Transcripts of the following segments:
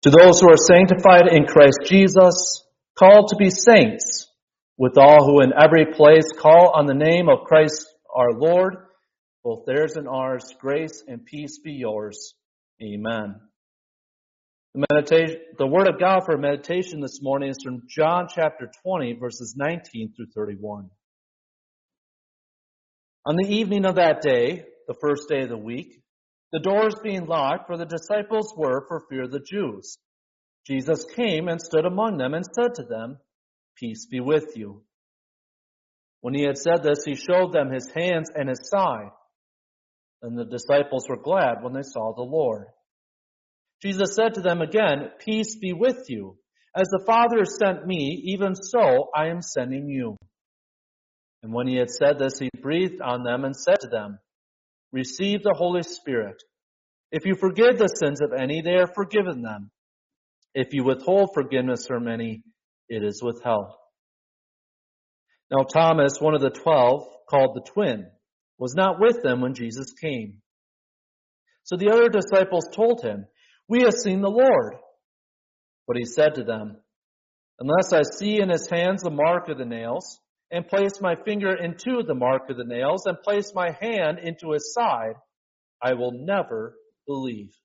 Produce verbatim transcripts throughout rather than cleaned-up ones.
To those who are sanctified in Christ Jesus, called to be saints, with all who in every place call on the name of Christ our Lord, both theirs and ours, grace and peace be yours. Amen. The, meditation, the word of God for meditation this morning is from John chapter twenty, verses nineteen through thirty-one. On the evening of that day, the first day of the week, the doors being locked where the disciples were for fear of the Jews, Jesus came and stood among them and said to them, "Peace be with you." When he had said this, he showed them his hands and his side. And the disciples were glad when they saw the Lord. Jesus said to them again, "Peace be with you. As the Father has sent me, even so I am sending you." And when he had said this, he breathed on them and said to them, "Receive the Holy Spirit. If you forgive the sins of any, they are forgiven them. If you withhold forgiveness from any, it is withheld." Now Thomas, one of the twelve, called the twin, was not with them when Jesus came. So the other disciples told him, "We have seen the Lord." But he said to them, "Unless I see in his hands the mark of the nails, and place my finger into the mark of the nails, and place my hand into his side, I will never believe."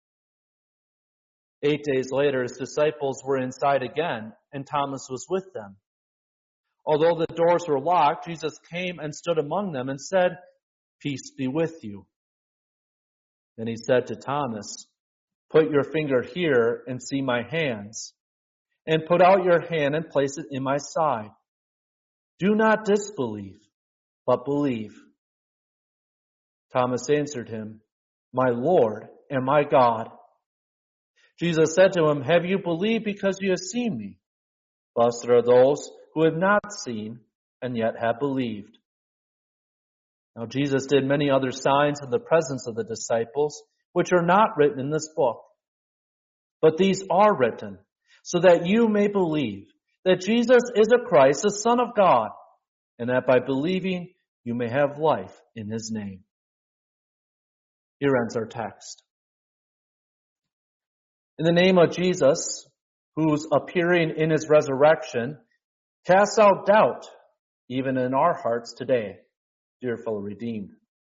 Eight days later, his disciples were inside again, and Thomas was with them. Although the doors were locked, Jesus came and stood among them and said, "Peace be with you." Then he said to Thomas, "Put your finger here and see my hands, and put out your hand and place it in my side. Do not disbelieve, but believe." Thomas answered him, "My Lord and my God." Jesus said to him, "Have you believed because you have seen me? Blessed are those who have not seen and yet have believed." Now Jesus did many other signs in the presence of the disciples, which are not written in this book. But these are written, so that you may believe that Jesus is a Christ, the Son of God, and that by believing you may have life in his name. Here ends our text. In the name of Jesus, whose appearing in his resurrection casts out doubt even in our hearts today, dear fellow redeemed.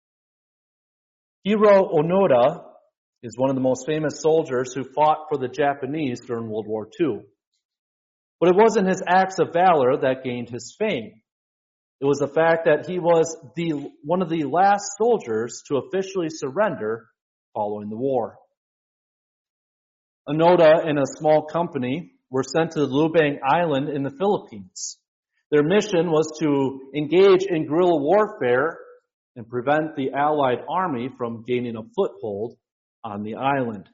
Hiro Onoda is one of the most famous soldiers who fought for the Japanese during World War Two. But it wasn't his acts of valor that gained his fame. It was the fact that he was the one of the last soldiers to officially surrender following the war. Onoda and a small company were sent to Lubang Island in the Philippines. Their mission was to engage in guerrilla warfare and prevent the Allied army from gaining a foothold on the island.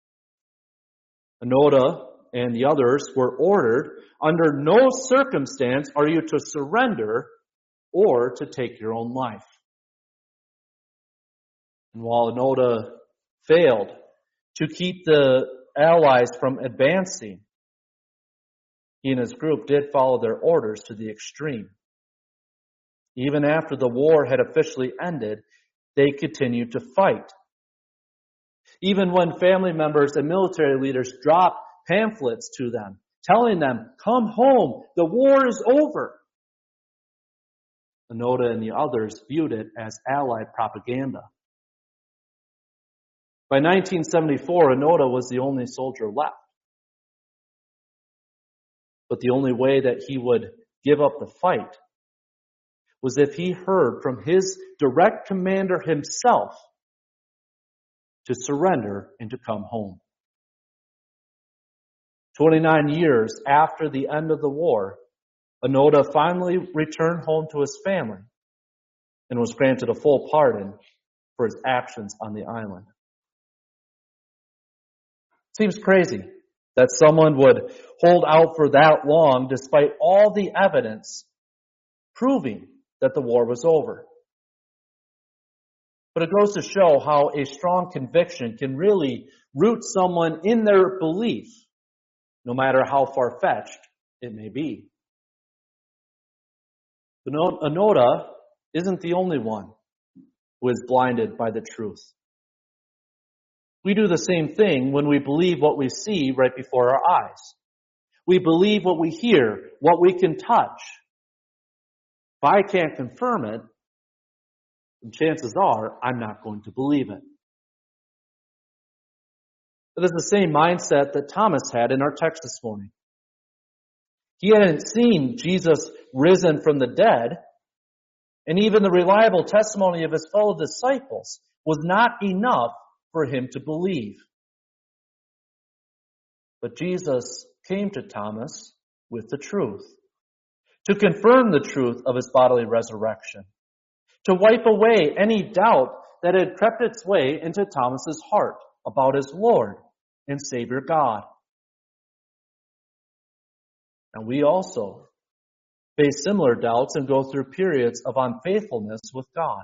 Onoda and the others were ordered, under no circumstance are you to surrender or to take your own life. And while Onoda failed to keep the Allies from advancing, he and his group did follow their orders to the extreme. Even after the war had officially ended, they continued to fight. Even when family members and military leaders dropped pamphlets to them, telling them, "Come home, the war is over," Onoda and the others viewed it as Allied propaganda. By nineteen seventy-four, Onoda was the only soldier left. But the only way that he would give up the fight was if he heard from his direct commander himself to surrender and to come home. twenty-nine years after the end of the war, Onoda finally returned home to his family and was granted a full pardon for his actions on the island. Seems crazy that someone would hold out for that long despite all the evidence proving that the war was over. But it goes to show how a strong conviction can really root someone in their belief, no matter how far-fetched it may be. But Onoda isn't the only one who is blinded by the truth. We do the same thing when we believe what we see right before our eyes. We believe what we hear, what we can touch. If I can't confirm it, then chances are I'm not going to believe it. It is the same mindset that Thomas had in our text this morning. He hadn't seen Jesus risen from the dead, and even the reliable testimony of his fellow disciples was not enough for him to believe. But Jesus came to Thomas with the truth, to confirm the truth of his bodily resurrection, to wipe away any doubt that had crept its way into Thomas's heart about his Lord and Savior God. And we also face similar doubts and go through periods of unfaithfulness with God.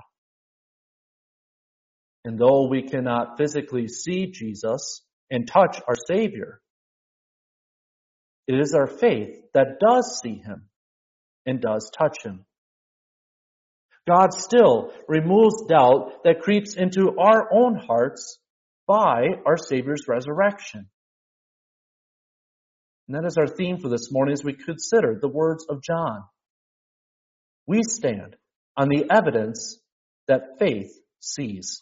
And though we cannot physically see Jesus and touch our Savior, it is our faith that does see him and does touch him. God still removes doubt that creeps into our own hearts by our Savior's resurrection. And that is our theme for this morning as we consider the words of John. We stand on the evidence that faith sees.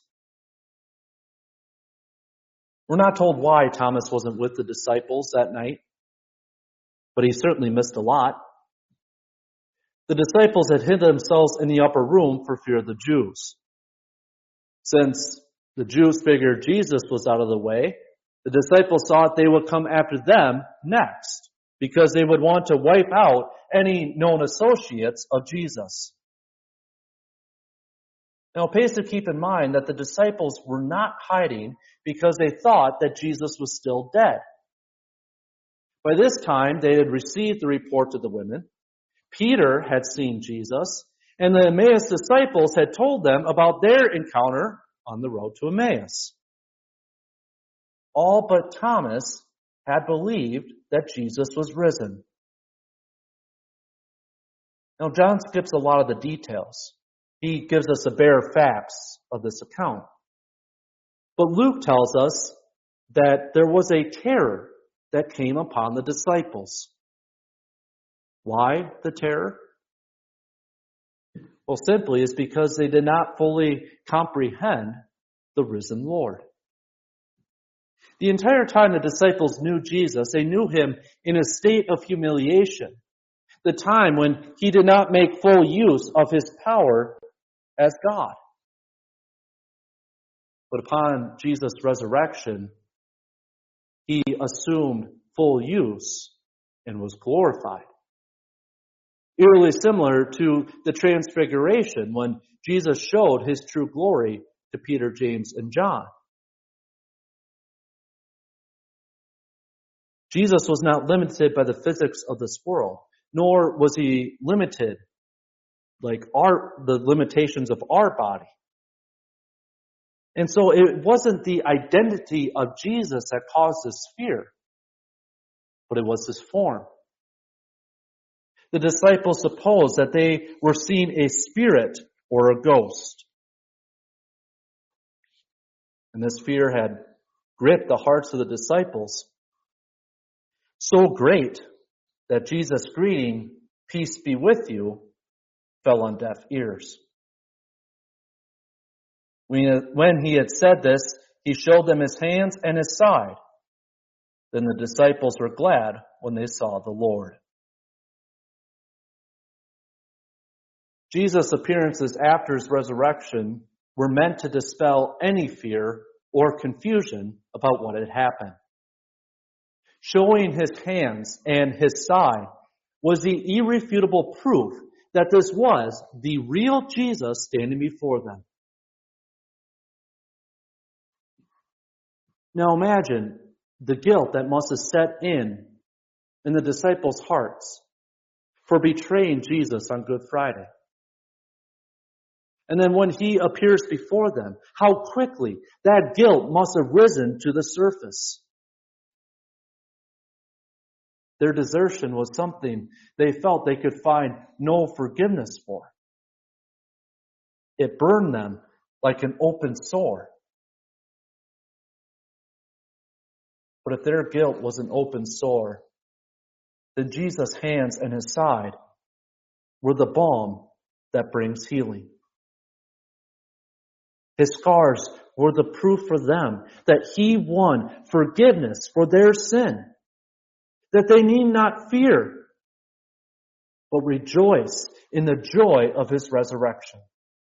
We're not told why Thomas wasn't with the disciples that night, but he certainly missed a lot. The disciples had hid themselves in the upper room for fear of the Jews. Since the Jews figured Jesus was out of the way, the disciples thought they would come after them next, because they would want to wipe out any known associates of Jesus. Now, it pays to keep in mind that the disciples were not hiding because they thought that Jesus was still dead. By this time, they had received the report of the women. Peter had seen Jesus, and the Emmaus disciples had told them about their encounter on the road to Emmaus. All but Thomas had believed that Jesus was risen. Now, John skips a lot of the details. He gives us the bare facts of this account. But Luke tells us that there was a terror that came upon the disciples. Why the terror? Well, simply it's because they did not fully comprehend the risen Lord. The entire time the disciples knew Jesus, they knew him in a state of humiliation. The time when he did not make full use of his power as God. But upon Jesus' resurrection, he assumed full use and was glorified. Eerily similar to the transfiguration when Jesus showed his true glory to Peter, James, and John. Jesus was not limited by the physics of this world, nor was he limited like our the limitations of our body. And so it wasn't the identity of Jesus that caused this fear, but it was his form. The disciples supposed that they were seeing a spirit or a ghost. And this fear had gripped the hearts of the disciples so great that Jesus' greeting, "Peace be with you," fell on deaf ears. When he had said this, he showed them his hands and his side. Then the disciples were glad when they saw the Lord. Jesus' appearances after his resurrection were meant to dispel any fear or confusion about what had happened. Showing his hands and his side was the irrefutable proof that this was the real Jesus standing before them. Now imagine the guilt that must have set in in the disciples' hearts for betraying Jesus on Good Friday. And then when he appears before them, how quickly that guilt must have risen to the surface. Their desertion was something they felt they could find no forgiveness for. It burned them like an open sore. But if their guilt was an open sore, then Jesus' hands and his side were the balm that brings healing. His scars were the proof for them that he won forgiveness for their sin, that they need not fear, but rejoice in the joy of his resurrection.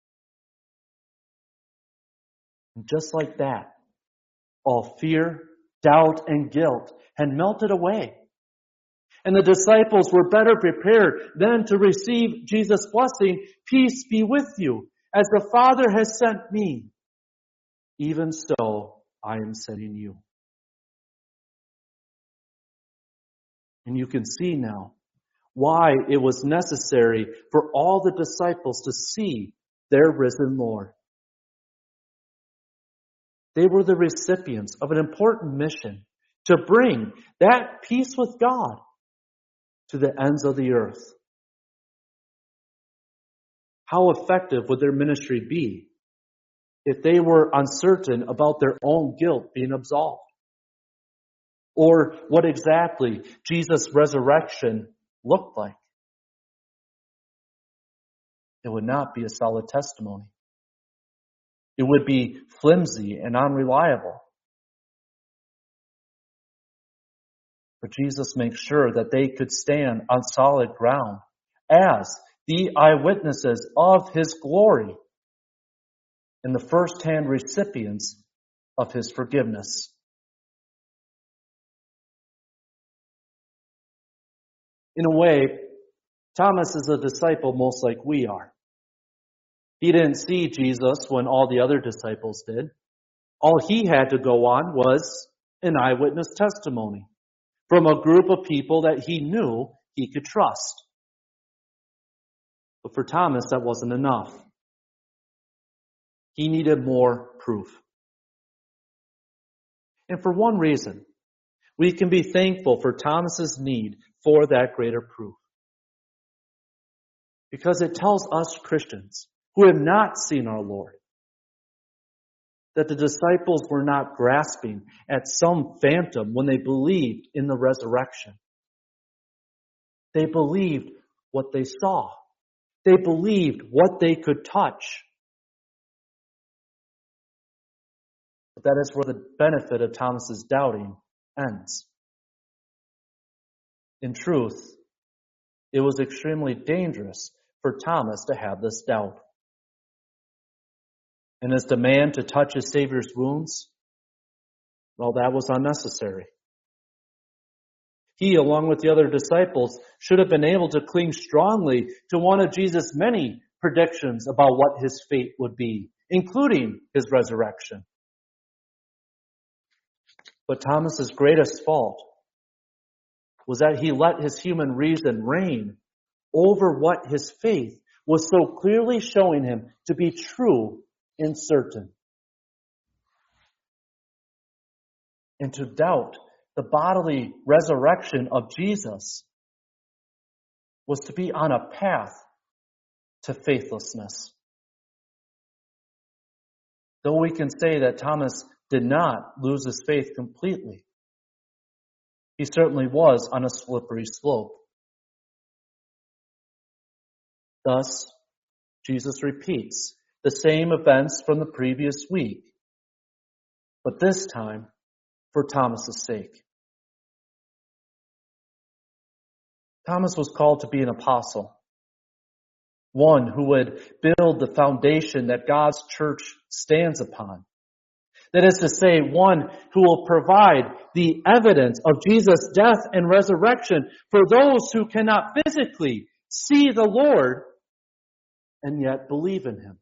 And just like that, all fear, doubt, and guilt had melted away. And the disciples were better prepared then to receive Jesus' blessing, "Peace be with you. As the Father has sent me, even so I am sending you." And you can see now why it was necessary for all the disciples to see their risen Lord. They were the recipients of an important mission to bring that peace with God to the ends of the earth. How effective would their ministry be if they were uncertain about their own guilt being absolved? Or what exactly Jesus' resurrection looked like? It would not be a solid testimony. It would be flimsy and unreliable. But Jesus makes sure that they could stand on solid ground as the eyewitnesses of his glory and the first-hand recipients of his forgiveness. In a way, Thomas is a disciple most like we are. He didn't see Jesus when all the other disciples did. All he had to go on was an eyewitness testimony from a group of people that he knew he could trust. But for Thomas, that wasn't enough. He needed more proof. And for one reason, we can be thankful for Thomas's need for that greater proof. Because it tells us Christians who have not seen our Lord that the disciples were not grasping at some phantom when they believed in the resurrection. They believed what they saw. They believed what they could touch. But that is where the benefit of Thomas's doubting ends. In truth, it was extremely dangerous for Thomas to have this doubt. And his demand to touch his Savior's wounds, well, that was unnecessary. He, along with the other disciples, should have been able to cling strongly to one of Jesus' many predictions about what his fate would be, including his resurrection. But Thomas's greatest fault was that he let his human reason reign over what his faith was so clearly showing him to be true and certain. And to doubt the bodily resurrection of Jesus was to be on a path to faithlessness. Though we can say that Thomas did not lose his faith completely, he certainly was on a slippery slope. Thus, Jesus repeats the same events from the previous week, but this time for Thomas's sake. Thomas was called to be an apostle, one who would build the foundation that God's church stands upon. That is to say, one who will provide the evidence of Jesus' death and resurrection for those who cannot physically see the Lord and yet believe in him.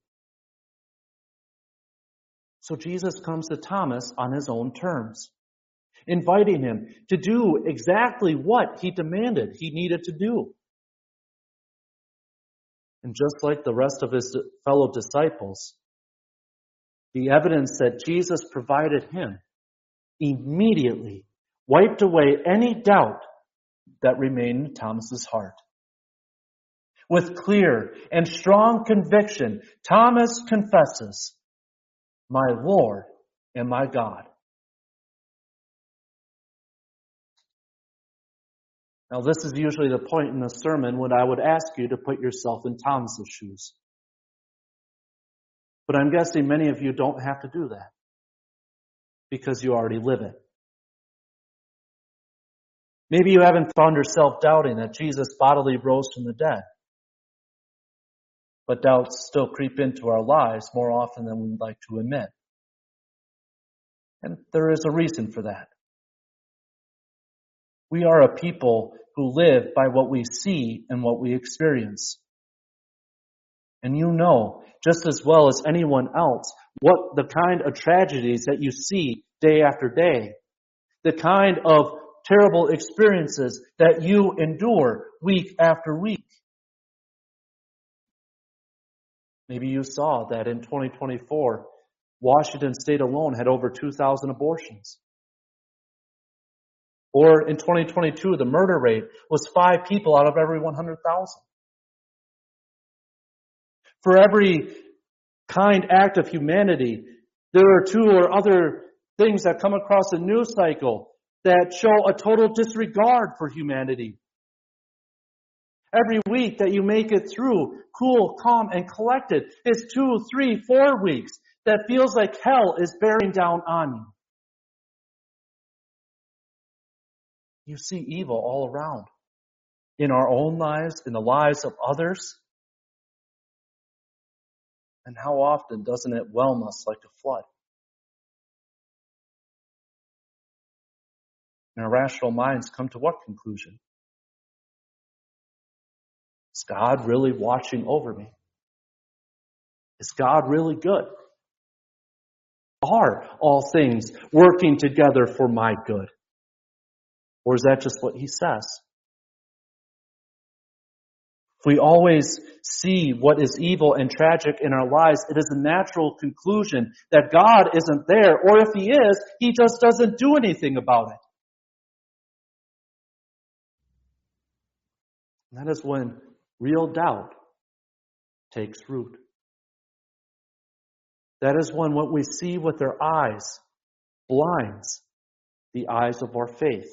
So Jesus comes to Thomas on his own terms, inviting him to do exactly what he demanded he needed to do. And just like the rest of his fellow disciples, the evidence that Jesus provided him immediately wiped away any doubt that remained in Thomas's heart. With clear and strong conviction, Thomas confesses, "My Lord and my God." Now, this is usually the point in the sermon when I would ask you to put yourself in Thomas's shoes. But I'm guessing many of you don't have to do that because you already live it. Maybe you haven't found yourself doubting that Jesus bodily rose from the dead. But doubts still creep into our lives more often than we'd like to admit. And there is a reason for that. We are a people who live by what we see and what we experience. And you know, just as well as anyone else, what the kind of tragedies that you see day after day, the kind of terrible experiences that you endure week after week. Maybe you saw that in twenty twenty-four, Washington State alone had over two thousand abortions. Or in twenty twenty-two, the murder rate was five people out of every one hundred thousand. For every kind act of humanity, there are two or other things that come across the news cycle that show a total disregard for humanity. Every week that you make it through, cool, calm, and collected, is two, three, four weeks that feels like hell is bearing down on you. You see evil all around, in our own lives, in the lives of others. And how often doesn't it whelm us like a flood? And our rational minds come to what conclusion? Is God really watching over me? Is God really good? Are all things working together for my good? Or is that just what he says? If we always see what is evil and tragic in our lives, it is a natural conclusion that God isn't there, or if he is, he just doesn't do anything about it. And that is when real doubt takes root. That is when what we see with our eyes blinds the eyes of our faith.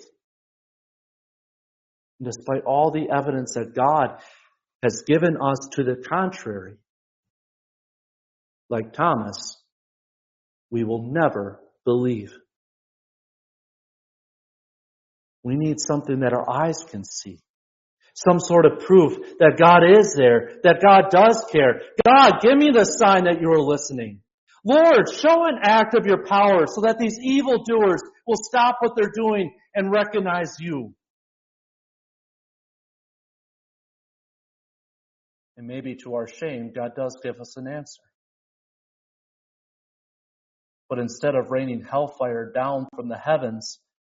And despite all the evidence that God has given us to the contrary, like Thomas, we will never believe. We need something that our eyes can see. Some sort of proof that God is there, that God does care. God, give me the sign that you are listening. Lord, show an act of your power so that these evildoers will stop what they're doing and recognize you. And maybe to our shame, God does give us an answer. But instead of raining hellfire down from the heavens,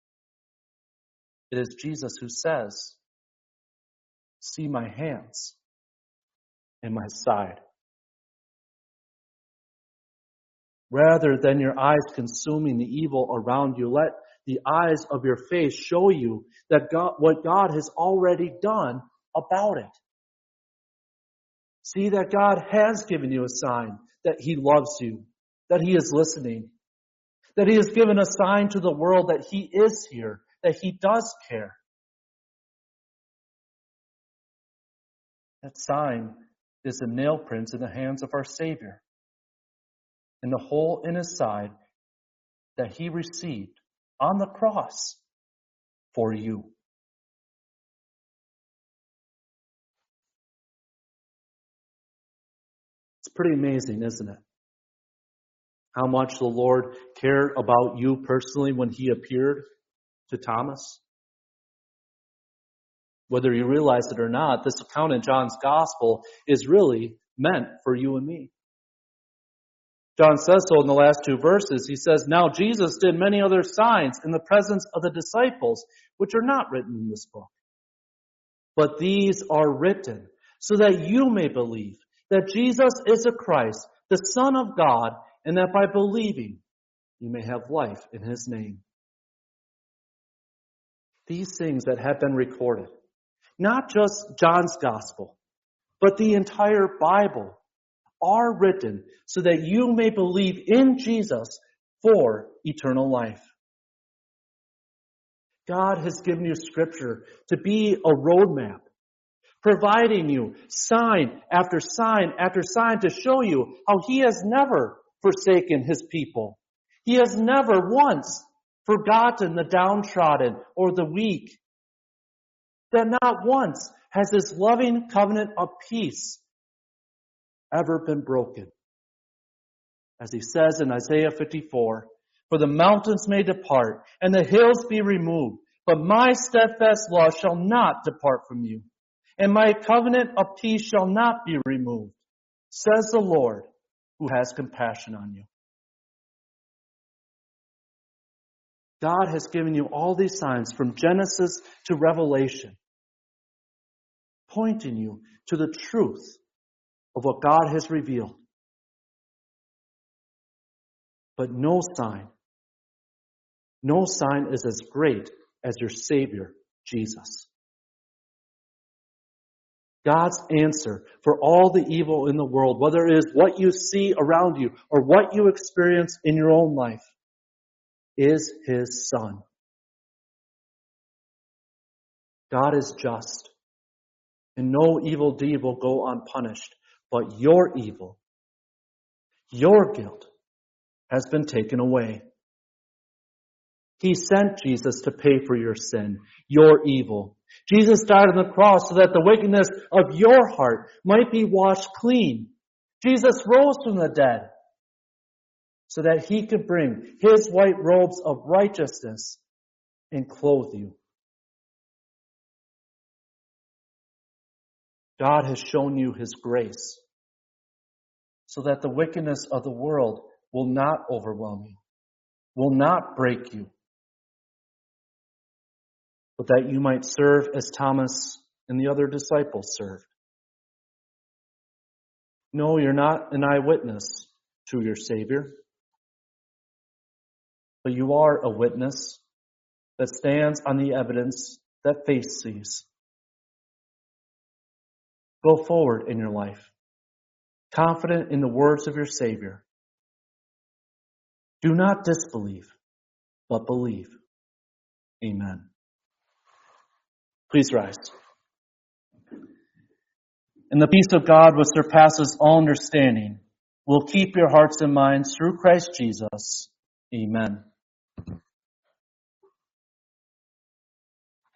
it is Jesus who says, "See my hands and my side." Rather than your eyes consuming the evil around you, let the eyes of your faith show you that God, what God has already done about it. See that God has given you a sign that he loves you, that he is listening, that he has given a sign to the world that he is here, that he does care. That sign is the nail prints in the hands of our Savior and the hole in his side that he received on the cross for you. It's pretty amazing, isn't it? How much the Lord cared about you personally when he appeared to Thomas. Whether you realize it or not, this account in John's Gospel is really meant for you and me. John says so in the last two verses. He says, "Now Jesus did many other signs in the presence of the disciples, which are not written in this book. But these are written so that you may believe that Jesus is the Christ, the Son of God, and that by believing you may have life in his name." These things that have been recorded, not just John's Gospel, but the entire Bible, are written so that you may believe in Jesus for eternal life. God has given you Scripture to be a roadmap, providing you sign after sign after sign to show you how He has never forsaken His people. He has never once forgotten the downtrodden or the weak. That not once has His loving covenant of peace ever been broken. As He says in Isaiah fifty-four, "For the mountains may depart and the hills be removed, but my steadfast love shall not depart from you, and my covenant of peace shall not be removed, says the Lord, who has compassion on you." God has given you all these signs from Genesis to Revelation, pointing you to the truth of what God has revealed. But no sign, no sign is as great as your Savior, Jesus. God's answer for all the evil in the world, whether it is what you see around you or what you experience in your own life, is His Son. God is just, and no evil deed will go unpunished, but your evil, your guilt, has been taken away. He sent Jesus to pay for your sin, your evil. Jesus died on the cross so that the wickedness of your heart might be washed clean. Jesus rose from the dead so that He could bring His white robes of righteousness and clothe you. God has shown you His grace so that the wickedness of the world will not overwhelm you, will not break you, but that you might serve as Thomas and the other disciples served. No, you're not an eyewitness to your Savior, but you are a witness that stands on the evidence that faith sees. Go forward in your life, confident in the words of your Savior. Do not disbelieve, but believe. Amen. Please rise. And the peace of God, which surpasses all understanding, will keep your hearts and minds through Christ Jesus. Amen.